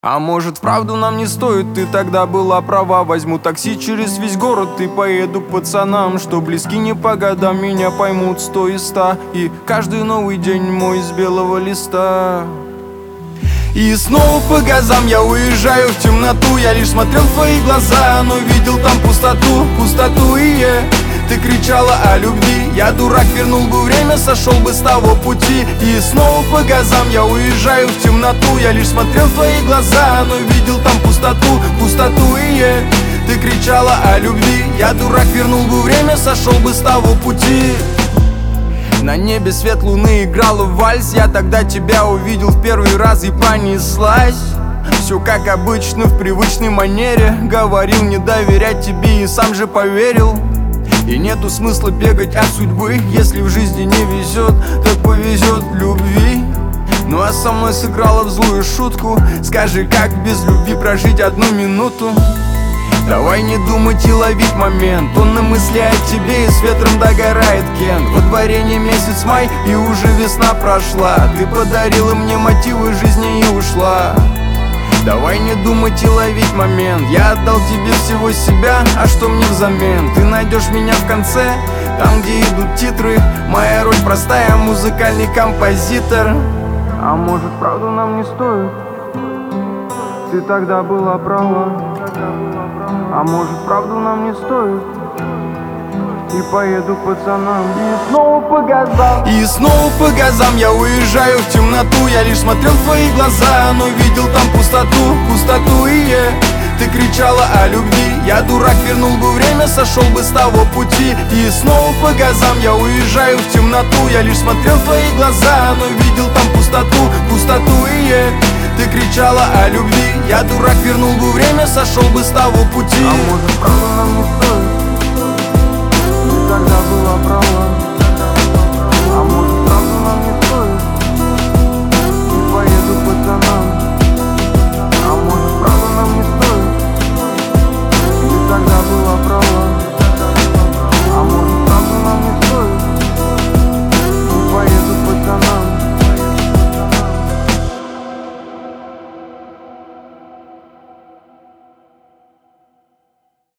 А может, вправду нам не стоит, ты тогда была права. Возьму такси через весь город и поеду к пацанам, что близки не по годам, меня поймут 100 из 100. И каждый новый день мой из белого листа. И снова по газам я уезжаю в темноту. Я лишь смотрел в твои глаза, но видел там пустоту, пустоту и ты кричала о любви. Я дурак, вернул бы время, сошел бы с того пути. И снова по газам я уезжаю в темноту. Я лишь смотрел в твои глаза, но видел там пустоту, пустоту и ты кричала о любви. Я дурак, вернул бы время, сошел бы с того пути. На небе свет луны играла в вальс. Я тогда тебя увидел в первый раз и понеслась. Все как обычно, в привычной манере. Говорил не доверять тебе и сам же поверил. И нету смысла бегать от судьбы. Если в жизни не везет, так повезет в любви. Ну а со мной сыграла в злую шутку. Скажи, как без любви прожить одну минуту? Давай не думать и ловить момент. Он на мысли о тебе и с ветром догорает Кент. Во дворе не месяц май и уже весна прошла. Ты подарила мне мотивы жизни и ушла. Давай не думать и ловить момент. Я отдал тебе всего себя, а что мне взамен? Ты найдешь меня в конце, там где идут титры. Моя роль простая, музыкальный композитор. А может, правда нам не стоит? Ты тогда была права. А может, правду нам не стоит? И поеду к пацанам. И снова по газам. И снова по газам я уезжаю в темноту. Я лишь смотрел в твои глаза, но видел там пустоту, пустоту и ты кричала о любви. Я дурак, вернул бы время, сошел бы с того пути. И снова по газам я уезжаю в темноту. Я лишь смотрел в твои глаза, но видел там пустоту, пустоту и ты кричала о любви. Я дурак, вернул бы время, сошел бы с того пути. А может, правда нам не стоит? Ты тогда была права.